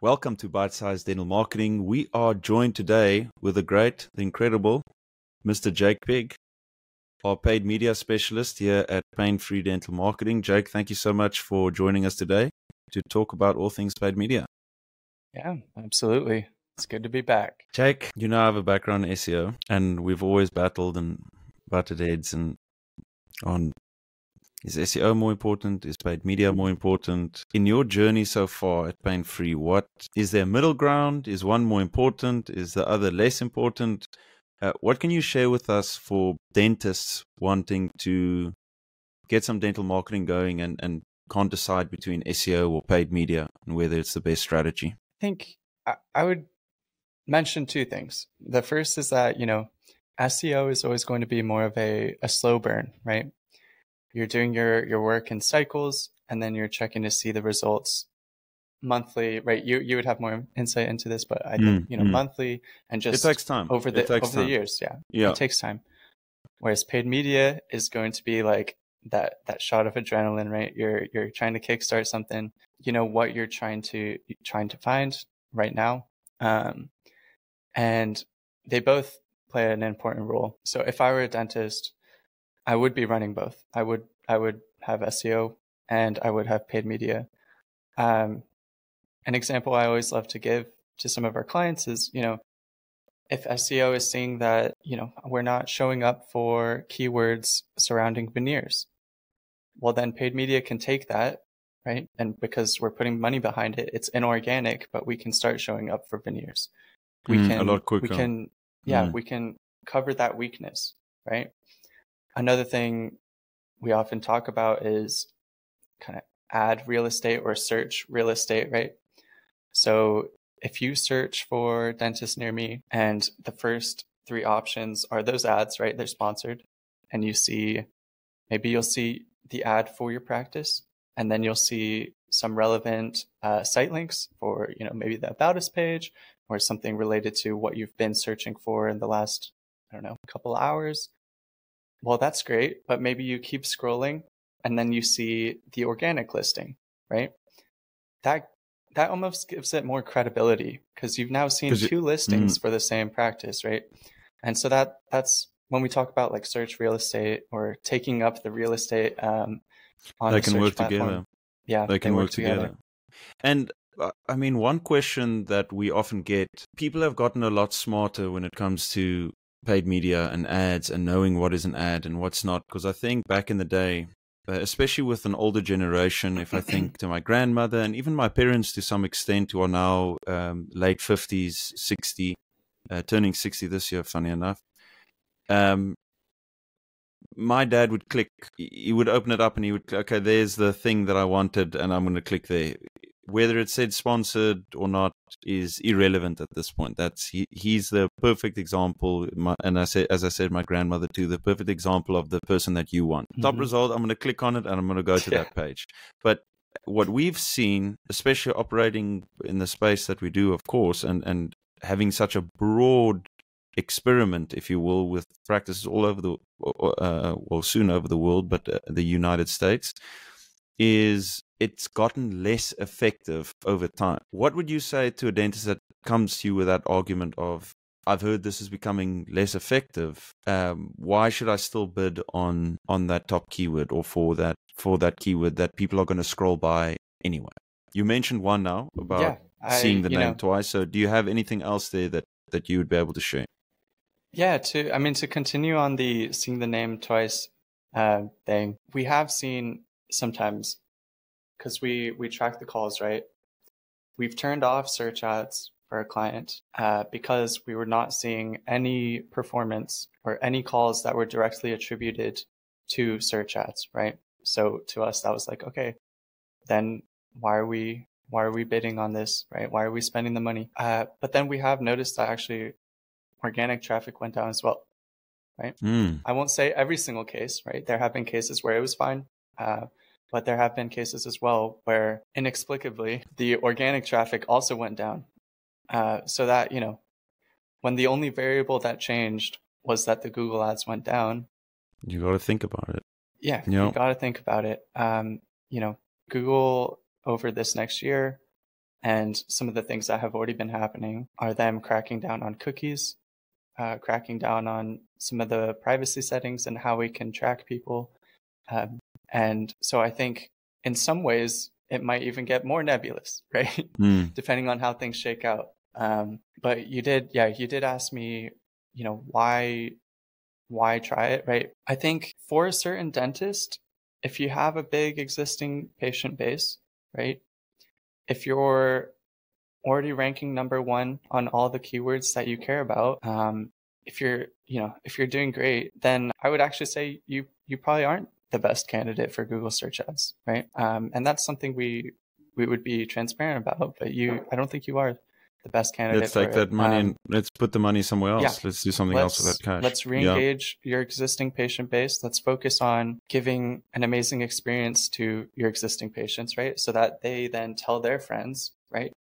Welcome to Bite Size Dental Marketing. We are joined today with the great, the incredible Mr. Jake Pegg, our paid media specialist here at Pain Free Dental Marketing. Jake, thank you so much for joining us today to talk about all things paid media. Yeah, absolutely. It's good to be back. Jake, you know I have a background in SEO, and we've always battled and butted heads on is SEO more important? Is paid media more important? In your journey so far at Pain Free, what is there a middle ground? Is one more important? Is the other less important? What can you share with us for dentists wanting to get some dental marketing going and can't decide between SEO or paid media and whether it's the best strategy? I think I would mention two things. The first is that, SEO is always going to be more of a slow burn, right? You're doing your work in cycles, and then you're checking to see the results monthly, right? You would have more insight into this, but I think, monthly and just it takes time over the years. Yeah, it takes time. Whereas paid media is going to be like that shot of adrenaline, right? You're trying to kickstart something. You know what you're trying to find right now, and they both play an important role. So if I were a dentist, I would be running both. I would have SEO and I would have paid media. An example I always love to give to some of our clients is, if SEO is seeing that, we're not showing up for keywords surrounding veneers, well, then paid media can take that, right? And because we're putting money behind it, it's inorganic, but we can start showing up for veneers. We can a lot quicker. We can cover that weakness, right? Another thing we often talk about is kind of ad real estate or search real estate, right? So if you search for dentist near me and the first three options are those ads, right? They're sponsored, and you'll see the ad for your practice, and then you'll see some relevant site links for, maybe the About Us page or something related to what you've been searching for in the last, couple hours. Well, that's great, but maybe you keep scrolling and then you see the organic listing, right? That almost gives it more credibility because you've now seen two listings for the same practice, right? And so that's when we talk about like search real estate or taking up the real estate on they can work platform. Together. Yeah, they can work together. And I mean, one question that we often get, people have gotten a lot smarter when it comes to paid media and ads and knowing what is an ad and what's not. Because I think back in the day, especially with an older generation, if I think to my grandmother and even my parents to some extent who are now late 50s, 60, turning 60 this year, funny enough, my dad would click, he would open it up and he would, okay, there's the thing that I wanted and I'm going to click there. Whether it said sponsored or not is irrelevant at this point. He's the perfect example, and as I said, my grandmother too, the perfect example of the person that you want. Top result, I'm going to click on it and I'm going to go to that page. But what we've seen, especially operating in the space that we do, of course, and having such a broad experiment, if you will, with practices all over soon over the world, but the United States, is it's gotten less effective over time. What would you say to a dentist that comes to you with that argument of, I've heard this is becoming less effective. Why should I still bid on that top keyword or for that keyword that people are going to scroll by anyway? You mentioned one now about seeing the name twice. So do you have anything else there that you would be able to share? Yeah, to continue on the seeing the name twice thing, we have seen sometimes, because we track the calls, right? We've turned off search ads for a client because we were not seeing any performance or any calls that were directly attributed to search ads, right? So to us, that was like, okay, then why are we bidding on this, right? Why are we spending the money? But then we have noticed that actually organic traffic went down as well, right? I won't say every single case, right? There have been cases where it was fine. But there have been cases as well where inexplicably the organic traffic also went down. So that, when the only variable that changed was that the Google ads went down. You got to think about it. Yeah, you got to think about it. Google over this next year And some of the things that have already been happening are them cracking down on cookies, cracking down on some of the privacy settings and how we can track people. And so I think in some ways it might even get more nebulous, right? Depending on how things shake out. But you did ask me, why try it, right? I think for a certain dentist, if you have a big existing patient base, right? If you're already ranking number one on all the keywords that you care about, if you're doing great, then I would actually say you probably aren't the best candidate for Google search ads, right? And that's something we would be transparent about, but I don't think you are the best candidate. Let's take that money and let's put the money somewhere else. Yeah. Let's do something else with that cash. Let's re-engage your existing patient base. Let's focus on giving an amazing experience to your existing patients, right? So that they then tell their friends, right?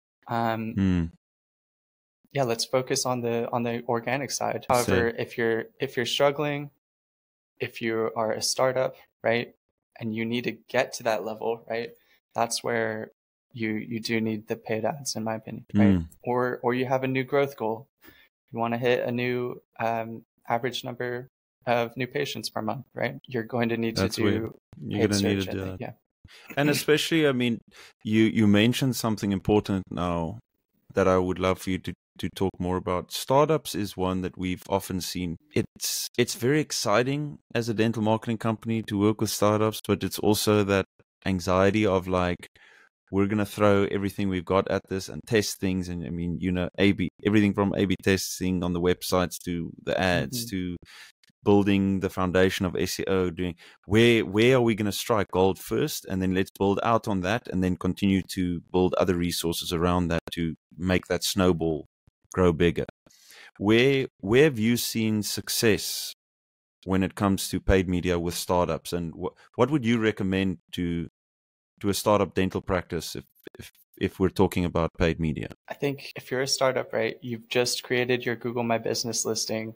Yeah, let's focus on the organic side. However, if you're struggling, if you are a startup, right, and you need to get to that level, right, that's where you do need the paid ads, in my opinion, right? Or you have a new growth goal. You want to hit a new average number of new patients per month, right? You're going to need to do paid search, I think. Yeah. And especially, I mean, you mentioned something important now that I would love for you to talk more about. Startups is one that we've often seen. It's very exciting as a dental marketing company to work with startups, but it's also that anxiety of like, we're going to throw everything we've got at this and test things. And I mean, everything from A/B testing on the websites to the ads to building the foundation of SEO, doing where are we going to strike gold first, and then let's build out on that, and then continue to build other resources around that to make that snowball grow bigger. Where have you seen success when it comes to paid media with startups, and what would you recommend to a startup dental practice if we're talking about paid media? I think if you're a startup, right, you've just created your Google My Business listing.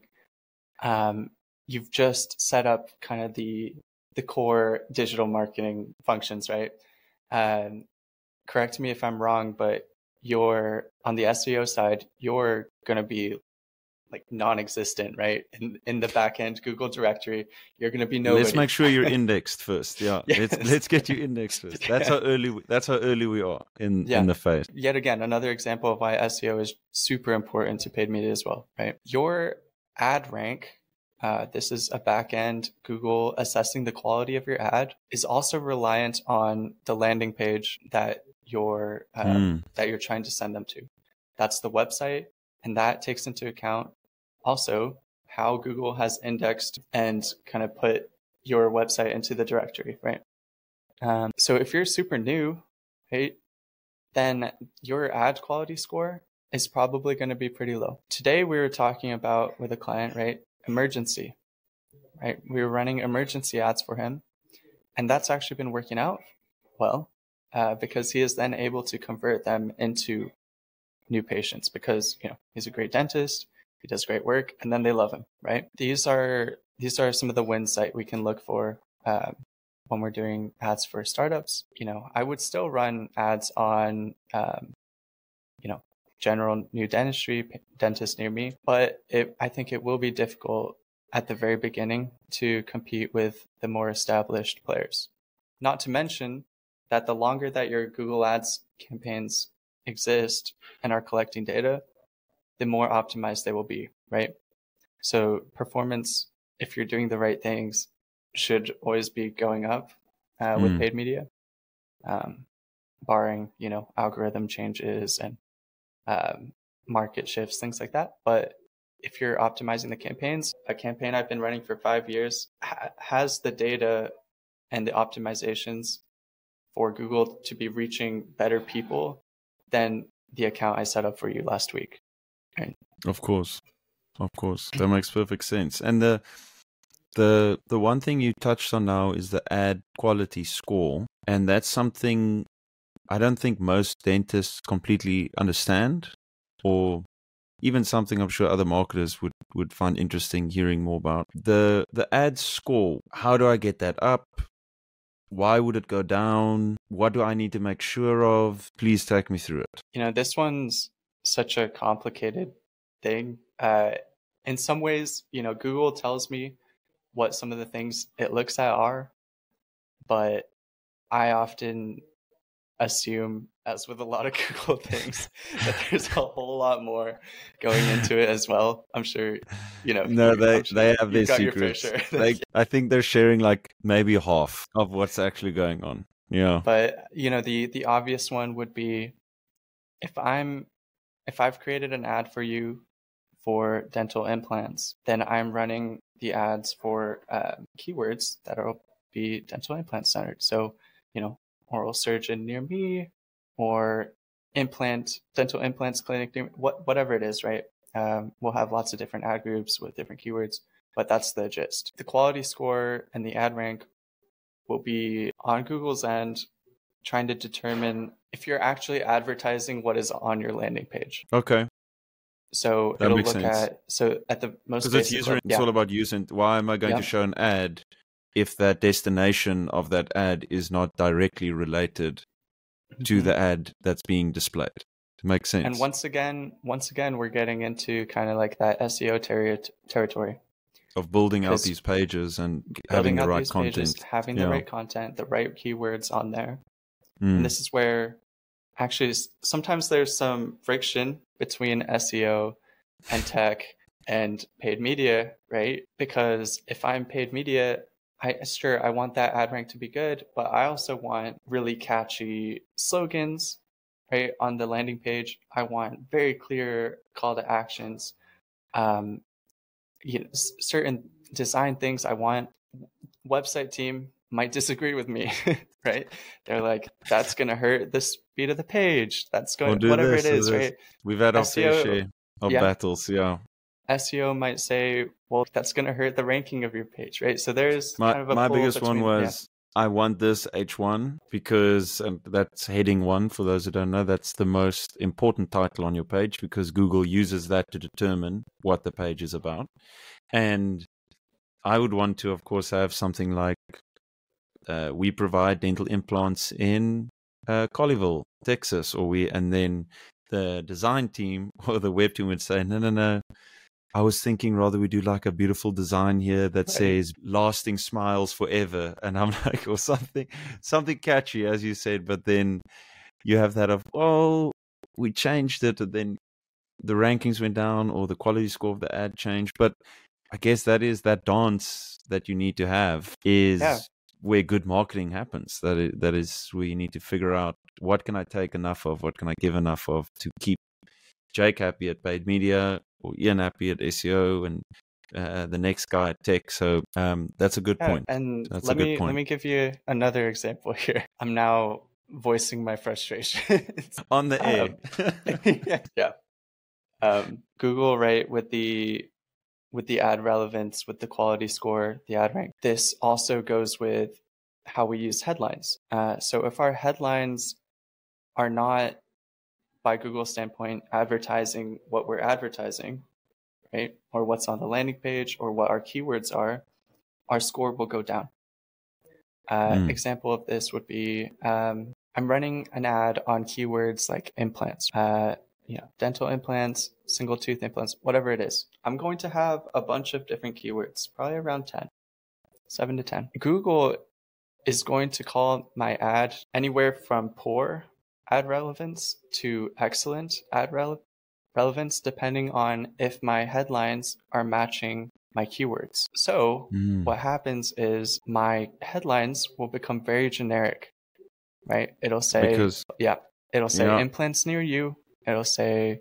You've just set up kind of the core digital marketing functions, right? Correct me if I'm wrong, but you're on the SEO side, you're going to be like non-existent, right? In the backend Google directory, you're going to be nobody. Let's make sure you're indexed first. Yeah, yes. let's get you indexed first. That's how early we are in the phase. Yet again, another example of why SEO is super important to paid media as well, right? Your ad rank. This is a backend Google assessing the quality of your ad, is also reliant on the landing page that you're trying to send them to. That's the website, and that takes into account also how Google has indexed and kind of put your website into the directory, right? So if you're super new, right, then your ad quality score is probably going to be pretty low. Today we were talking about with a client, right? Emergency, right? We were running emergency ads for him, and that's actually been working out well because he is then able to convert them into new patients because he's a great dentist, he does great work, and then they love him, right? These are some of the wins that we can look for when we're doing ads for startups. I would still run ads on general new dentistry, dentist near me, but I think it will be difficult at the very beginning to compete with the more established players. Not to mention that the longer that your Google Ads campaigns exist and are collecting data, the more optimized they will be, right? So performance, if you're doing the right things, should always be going up with paid media, barring, algorithm changes and market shifts, things like that. But if you're optimizing the campaigns, a campaign I've been running for 5 years has the data and the optimizations for Google to be reaching better people than the account I set up for you last week. Right? Of course, that makes perfect sense. And the one thing you touched on now is the ad quality score, and that's something I don't think most dentists completely understand, or even something I'm sure other marketers would find interesting hearing more about. The ad score, how do I get that up? Why would it go down? What do I need to make sure of? Please take me through it. This one's such a complicated thing. In some ways, Google tells me what some of the things it looks at are, but I often assume, as with a lot of Google things, that there's a whole lot more going into it as well. I'm sure, No, they have their secrets. I think they're sharing like maybe half of what's actually going on. Yeah. But the obvious one would be if I've created an ad for you for dental implants, then I'm running the ads for keywords that'll be dental implant centered. So, oral surgeon near me, or dental implants clinic near me, whatever it is, right? We'll have lots of different ad groups with different keywords, but that's the gist. The quality score and the ad rank will be on Google's end, trying to determine if you're actually advertising what is on your landing page. Okay. So that it'll makes look sense. at the most basic level. It's all about using. Why am I going to show an ad if that destination of that ad is not directly related to the ad that's being displayed? It makes sense. And once again, we're getting into kind of like that SEO territory of building out these pages and having the right content, having the right content, the right keywords on there. And this is where actually sometimes there's some friction between SEO and tech and paid media, right? Because if I'm paid media, I want that ad rank to be good, but I also want really catchy slogans, right? On the landing page, I want very clear call to actions, certain design things I want. Website team might disagree with me, right? They're like, that's going to hurt the speed of the page. That's going, whatever it is, right? We've had our fair share of battles, SEO might say, well, that's going to hurt the ranking of your page, right? So there's my biggest one was, I want this H1 because that's heading 1. For those who don't know, that's the most important title on your page because Google uses that to determine what the page is about. And I would want to, of course, have something like, we provide dental implants in Colleyville, Texas, and then the design team or the web team would say, no. I was thinking rather we do like a beautiful design here that says lasting smiles forever. And I'm like, or something catchy, as you said, but then you have that of, we changed it, and then the rankings went down or the quality score of the ad changed. But I guess that is that dance that you need to have is where good marketing happens. That is where you need to figure out, what can I take enough of? What can I give enough of to keep Jake happy at paid media, or Ian happy at SEO, and the next guy at tech? So that's a good point. And let me give you another example here. I'm now voicing my frustration on the air. Google, right, with the ad relevance, with the quality score, the ad rank. This also goes with how we use headlines. So if our headlines are not, by Google's standpoint, advertising what we're advertising, right? Or what's on the landing page, or what our keywords are, our score will go down. Example of this would be, I'm running an ad on keywords like implants, dental implants, single tooth implants, whatever it is. I'm going to have a bunch of different keywords, probably around 7 to 10. Google is going to call my ad anywhere from poor ad relevance to excellent ad relevance, depending on if my headlines are matching my keywords. So what happens is my headlines will become very generic, right? It'll say, implants near you. It'll say,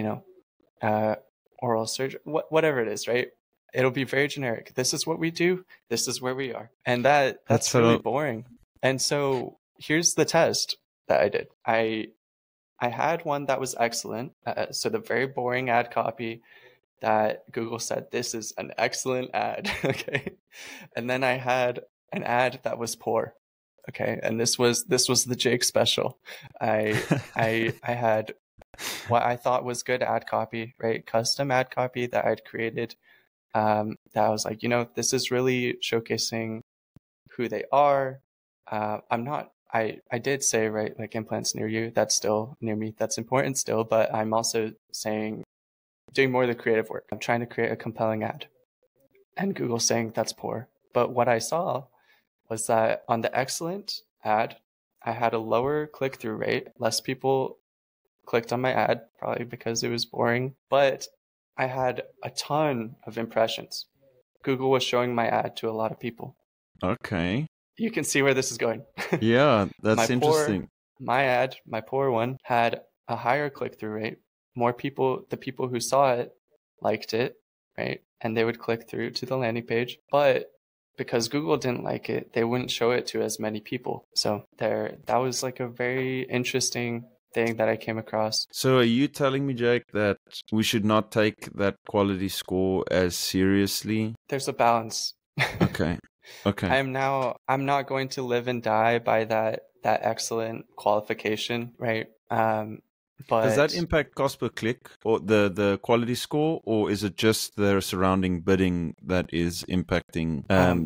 oral surgery, whatever it is, right? It'll be very generic. This is what we do. This is where we are. And that's really boring. And so here's the test that I did. I had one that was excellent. So the very boring ad copy that Google said, this is an excellent ad. Okay. And then I had an ad that was poor. Okay. And this was the Jake special. I had what I thought was good ad copy, right? Custom ad copy that I'd created. That I was like, this is really showcasing who they are. I'm not, I did say, right, like implants near you, that's still near me. That's important still, but I'm also saying doing more of the creative work. I'm trying to create a compelling ad and Google's saying that's poor. But what I saw was that on the excellent ad, I had a lower click-through rate. Less people clicked on my ad, probably because it was boring, but I had a ton of impressions. Google was showing my ad to a lot of people. Okay. You can see where this is going. Yeah, that's interesting. My ad, my poor one, had a higher click-through rate. More people, the people who saw it liked it, right? And they would click through to the landing page. But because Google didn't like it, they wouldn't show it to as many people. So that was like a very interesting thing that I came across. So are you telling me, Jake, that we should not take that quality score as seriously? There's a balance. Okay. I'm not going to live and die by that excellent qualification, right? But does that impact cost per click or the quality score, or is it just the surrounding bidding that is impacting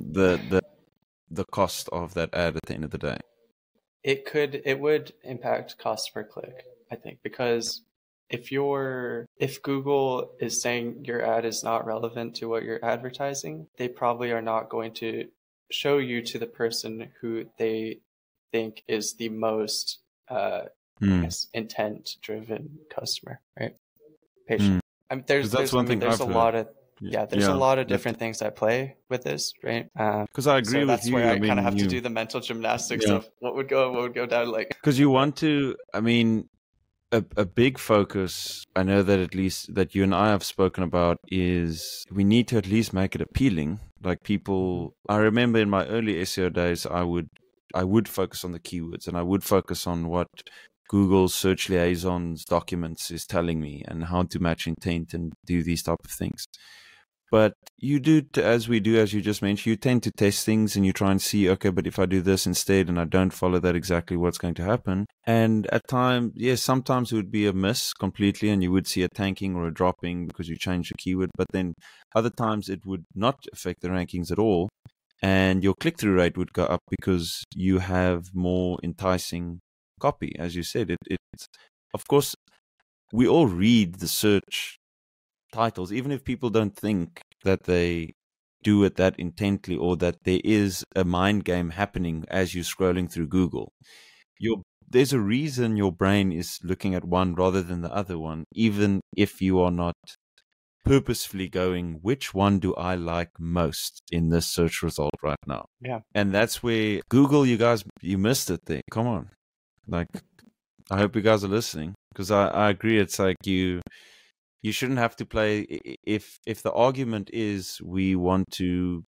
the cost of that ad at the end of the day? It would impact cost per click, I think, because if Google is saying your ad is not relevant to what you're advertising, they probably are not going to show you to the person who they think is the most intent-driven customer, right? Patient. There's a lot of a lot of different things at play with this, right? Because I agree with you. That's where I kind of have to do the mental gymnastics of what would go down, like. Because you want to, I mean, a big focus, I know that at least that you and I have spoken about, is we need to at least make it appealing. Like people, I remember in my early SEO days, I would focus on the keywords and I would focus on what Google Search Liaisons documents is telling me and how to match intent and do these type of things. But you do, as we do, as you just mentioned, you tend to test things and you try and see, okay, but if I do this instead and I don't follow that exactly, what's going to happen? And at times, yes, sometimes it would be a miss completely and you would see a tanking or a dropping because you changed the keyword. But then other times it would not affect the rankings at all. And your click-through rate would go up because you have more enticing copy. As you said, it's of course, we all read the search titles, even if people don't think that they do it that intently or that there is a mind game happening as you're scrolling through Google. There's a reason your brain is looking at one rather than the other one, even if you are not purposefully going, which one do I like most in this search result right now? Yeah. And that's where Google, you guys, you missed it there. Come on. Like, I hope you guys are listening, because I agree. It's like you shouldn't have to play. If the argument is we want to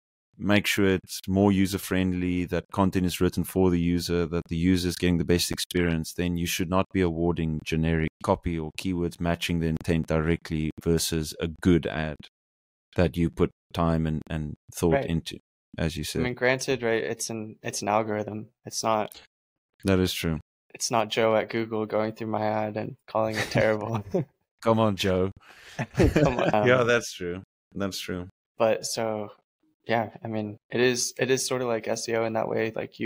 make sure it's more user friendly, that content is written for the user, that the user is getting the best experience, then you should not be awarding generic copy or keywords matching the intent directly versus a good ad that you put time and thought into, as you said. I mean, granted, right? It's an algorithm. It's not. That is true. It's not Joe at Google going through my ad and calling it terrible. Come on, Joe. Come on. Yeah, that's true. That's true. But so, yeah, I mean, it is sort of like SEO in that way. Like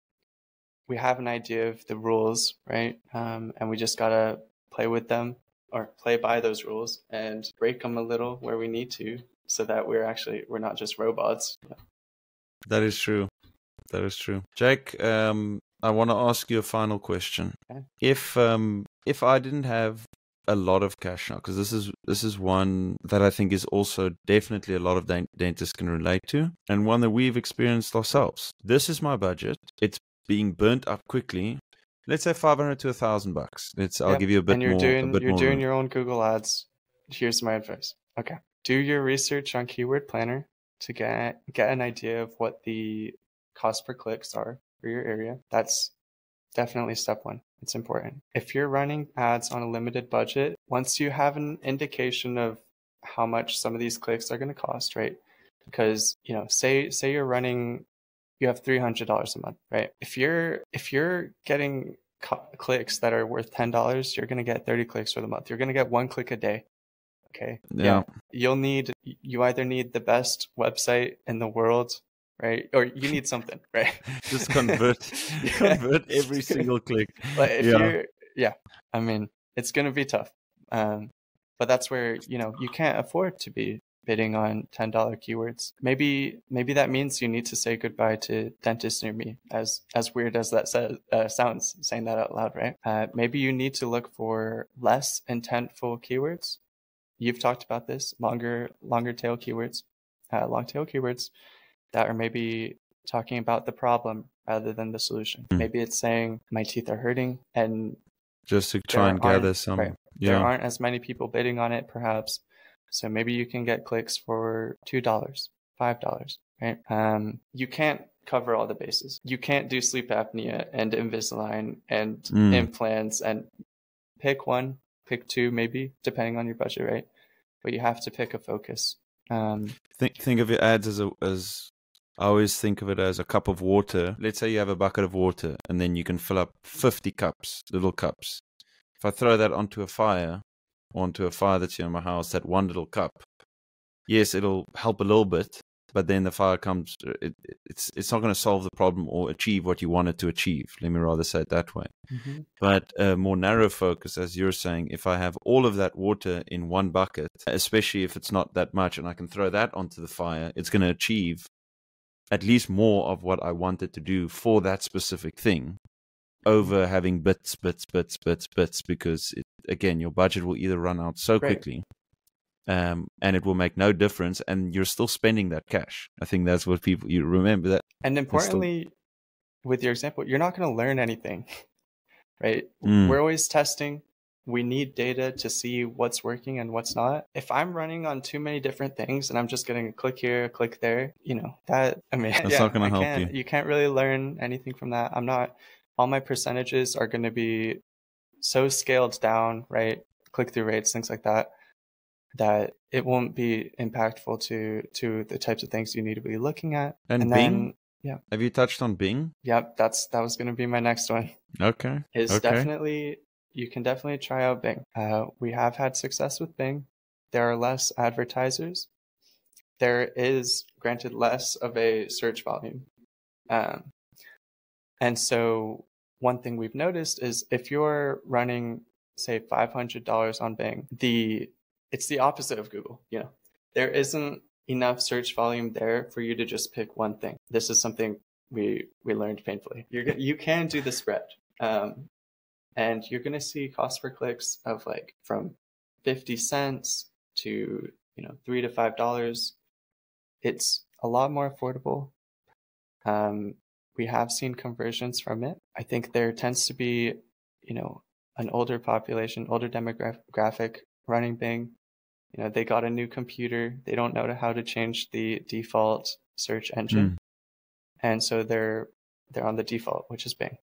we have an idea of the rules, right? And we just gotta play with them or play by those rules and break them a little where we need to, so that we're not just robots. That is true. That is true. Jake, I want to ask you a final question. Okay. If I didn't have a lot of cash now, because this is one that I think is also definitely a lot of dentists can relate to, and one that we've experienced ourselves. This is my budget. It's being burnt up quickly. Let's say $500 to $1,000. I'll give you a bit more. And you're doing your own Google ads. Here's my advice. Okay, do your research on Keyword Planner to get an idea of what the cost per clicks are for your area. That's definitely step one. It's important. If you're running ads on a limited budget, once you have an indication of how much some of these clicks are going to cost, right? Because, say you're running, you have $300 a month, right? If you're getting clicks that are worth $10, you're going to get 30 clicks for the month. You're going to get 1 click a day. Okay. Yeah. You either need the best website in the world, right? Or you need something, right? Just convert every single click. Like if Yeah. you're, yeah, I mean, it's going to be tough. But that's where, you can't afford to be bidding on $10 keywords. Maybe that means you need to say goodbye to dentist near me, as weird as that sounds, saying that out loud, right? Maybe you need to look for less intentful keywords. You've talked about this, longer tail keywords, long tail keywords that are maybe talking about the problem rather than the solution. Maybe it's saying my teeth are hurting, and just to try and gather some. Right, there aren't as many people bidding on it, perhaps. So maybe you can get clicks for $2, $5, right? You can't cover all the bases. You can't do sleep apnea and Invisalign and implants, and pick one, pick two, maybe, depending on your budget, right? But you have to pick a focus. Think of your ads as I always think of it as a cup of water. Let's say you have a bucket of water, and then you can fill up 50 cups, little cups. If I throw that onto a fire that's here in my house, that one little cup, yes, it'll help a little bit, but then the fire comes, it's not going to solve the problem or achieve what you want it to achieve. Let me rather say it that way. Mm-hmm. But a more narrow focus, as you're saying, if I have all of that water in one bucket, especially if it's not that much, and I can throw that onto the fire, it's going to achieve at least more of what I wanted to do for that specific thing, over having bits, because again, your budget will either run out so quickly, and it will make no difference, and you're still spending that cash. I think that's what you remember that. And importantly, with your example, you're not going to learn anything, right? We're always testing. We need data to see what's working and what's not. If I'm running on too many different things and I'm just getting a click here, a click there, that's not going to help you. You can't really learn anything from that. All my percentages are going to be so scaled down, right? Click-through rates, things like that it won't be impactful to the types of things you need to be looking at. And Bing? Yeah. Have you touched on Bing? Yep, that was going to be my next one. Okay. You can definitely try out Bing. We have had success with Bing. There are less advertisers. There is, granted, less of a search volume. And so one thing we've noticed is if you're running, say, $500 on Bing, it's the opposite of Google. There isn't enough search volume there for you to just pick one thing. This is something we learned painfully. You can do the spread. And you're going to see cost per clicks of from 50 cents to, $3 to $5. It's a lot more affordable. We have seen conversions from it. I think there tends to be, an older population, older demographic running Bing. They got a new computer. They don't know how to change the default search engine. And so they're on the default, which is Bing.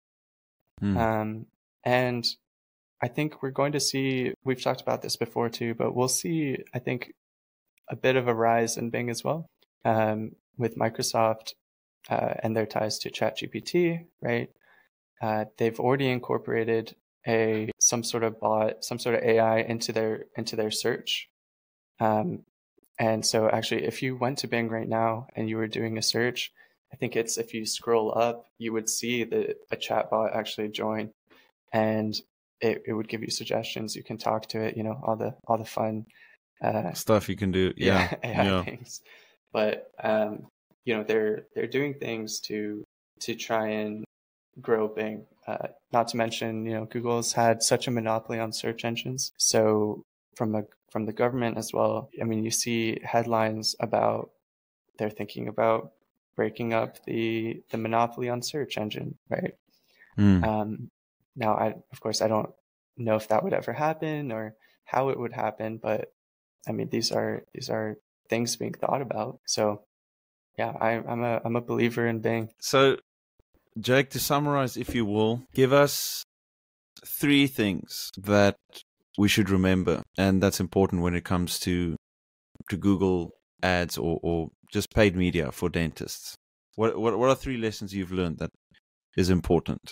And I think we're going to see, we've talked about this before too, but we'll see, I think, a bit of a rise in Bing as well, with Microsoft and their ties to ChatGPT, right? They've already incorporated some sort of bot, some sort of AI into their search. And so actually, if you went to Bing right now and you were doing a search, I think if you scroll up, you would see a chatbot actually join. And it would give you suggestions. You can talk to it, all the fun stuff you can do. AI things. But they're doing things to try and grow Bing. Not to mention, Google's had such a monopoly on search engines. So from the government as well, I mean, you see headlines about they're thinking about breaking up the monopoly on search engine, right? Now, of course, I don't know if that would ever happen or how it would happen, but I mean, these are things being thought about. So, yeah, I'm a believer in Bing. So, Jake, to summarize, if you will, give us 3 things that we should remember, and that's important when it comes to Google ads or just paid media for dentists. What are 3 lessons you've learned that is important?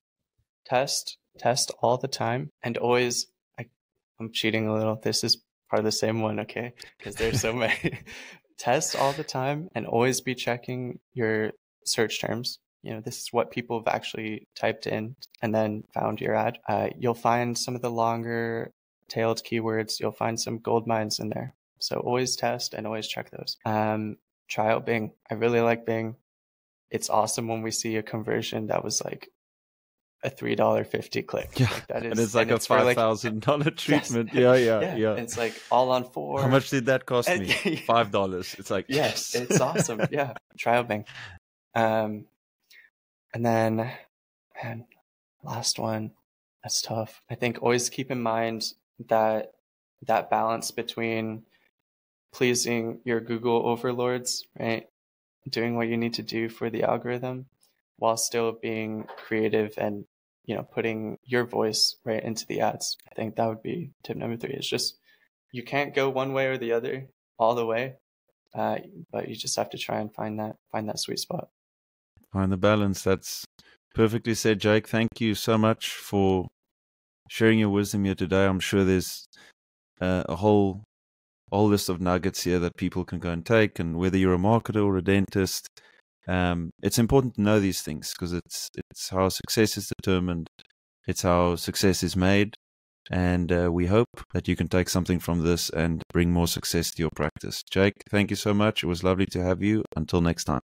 Test all the time, and always, I'm cheating a little. This is part of the same one, okay? Because there's so many. test all the time and always be checking your search terms. This is what people have actually typed in and then found your ad. You'll find some of the longer tailed keywords. You'll find some gold mines in there. So always test and always check those. Try out Bing. I really like Bing. It's awesome when we see a conversion that was like a $3.50 click. Yeah, like that is, and it's like a $5,000 treatment. Yes. Yeah. It's like all on 4. How much did that cost me? $5. It's like yes, it's awesome. Yeah, try out Bing. And then, man, last one. That's tough. I think always keep in mind that balance between pleasing your Google overlords, right? Doing what you need to do for the algorithm while still being creative and, putting your voice right into the ads. I think that would be tip number 3. It's just, you can't go one way or the other all the way, but you just have to try and find that sweet spot. Find the balance. That's perfectly said, Jake. Thank you so much for sharing your wisdom here today. I'm sure there's a whole list of nuggets here that people can go and take. And whether you're a marketer or a dentist, it's important to know these things because it's how success is determined. It's how success is made. And we hope that you can take something from this and bring more success to your practice. Jake, thank you so much. It was lovely to have you. Until next time.